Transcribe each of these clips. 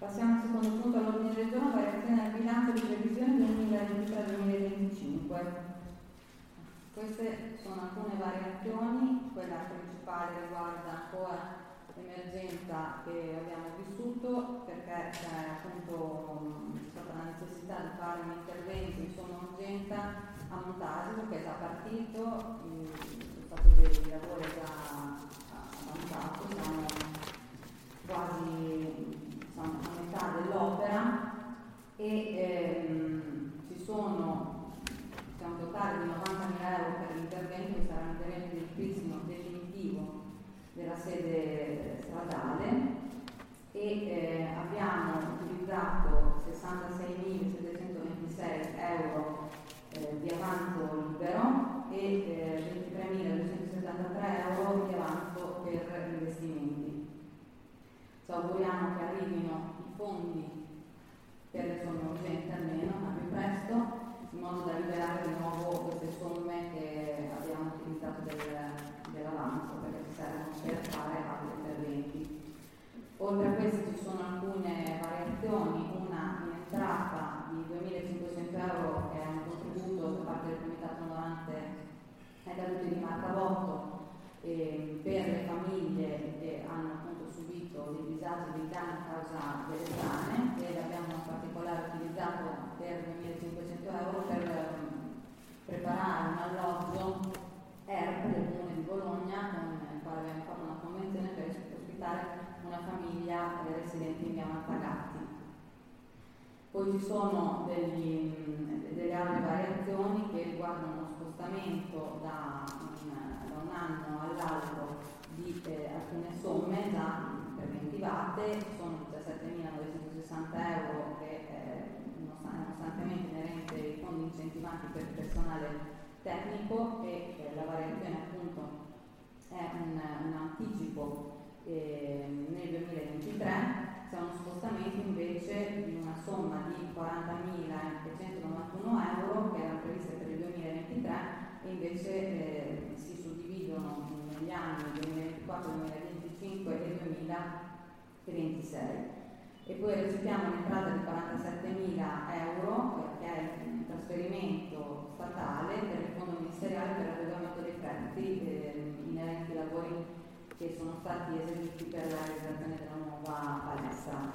Passiamo al secondo punto all'ordine del giorno, variazione del bilancio di previsione 2023-2025. Queste sono alcune variazioni, quella principale riguarda ancora l'emergenza che abbiamo vissuto, perché c'è appunto stata la necessità di fare un intervento in somma urgenza a Montasio, che è già partito, lo stato dei lavori è già avanzato, siamo quasi a metà dell'opera e ci sono un totale di 90.000 euro per l'intervento, che sarà un intervento di ripristino definitivo della sede stradale, e abbiamo utilizzato 66.726 euro di avanzo libero e 23.273 euro di avanzo per investimenti. Ci auguriamo che arrivino i fondi per le somme urgenti almeno al più presto, in modo da liberare di nuovo queste somme che abbiamo utilizzato dell'avanzo, perché ci servono per fare altri interventi. Oltre a queste ci sono alcune variazioni, una in entrata di 2.500 euro che è un contributo da parte del Comitato Onorante ai caduti di Marcavotto per le famiglie che hanno appunto subito dei disagi e dei danni a causa delle frane, e l'abbiamo in particolare utilizzato per 2.500 euro per preparare un alloggio ERP del Comune di Bologna, con il quale abbiamo fatto una convenzione per ospitare una famiglia residente in via Mazzagatti. Poi ci sono delle altre variazioni che riguardano uno spostamento da un anno all'altro di alcune somme già preventivate. Sono 17.960 euro che uno stanziamento inerente ai fondi incentivanti per il personale tecnico, e la variazione appunto è un anticipo nel 2023. C'è uno spostamento invece di una somma di 40.191 euro che erano previste per il 2023 e invece si suddividono negli anni 2024, 2025 e 2026. E poi recepiamo un'entrata di 47.000 euro che è un trasferimento statale per il fondo ministeriale per l'adeguamento dei prezzi inerenti ai lavori che sono stati eseguiti per la realizzazione della nuova palestra.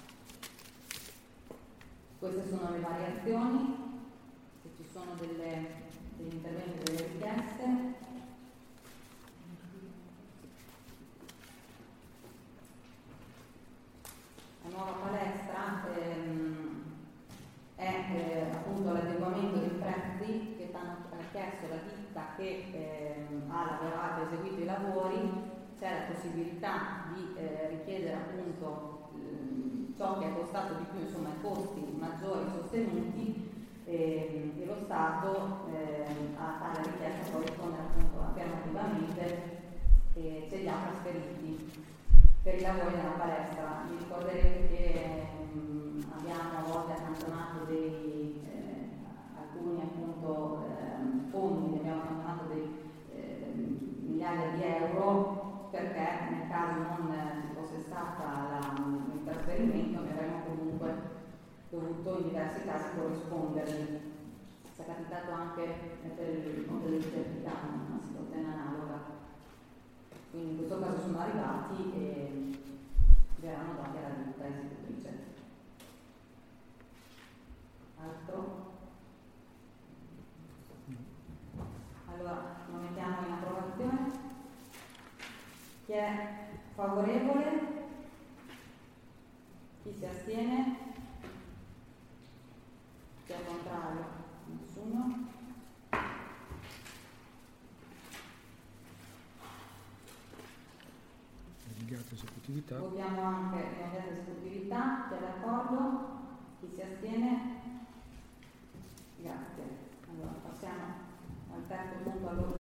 Queste sono le variazioni. Se ci sono degli interventi, delle richieste. La nuova palestra è appunto l'adeguamento dei prezzi che hanno chiesto la ditta che ha eseguito i lavori. C'è la possibilità di richiedere appunto ciò che è costato di più, insomma i costi maggiori sostenuti, e lo Stato a tale richiesta poi risponde appunto affermativamente e ce li ha trasferiti per i lavori della palestra. Vi ricorderete che abbiamo a volte accantonato alcuni appunto fondi, abbiamo accantonato migliaia di euro, perché nel caso non ci fosse stata il trasferimento ne avremmo comunque dovuto in diversi casi corrisponderli. Ci è capitato anche per il conto del certificato, una situazione analoga. Quindi in questo caso sono arrivati e verranno dati alla ditta esecutrice. Altro? Allora, lo mettiamo in approvazione. Chi è favorevole? Chi si astiene? Chi è contrario? Nessuno. Immediata esecutività. Votiamo anche l'immediata esecutività. Chi è d'accordo? Chi si astiene? Grazie. Allora passiamo al terzo punto all'ordine.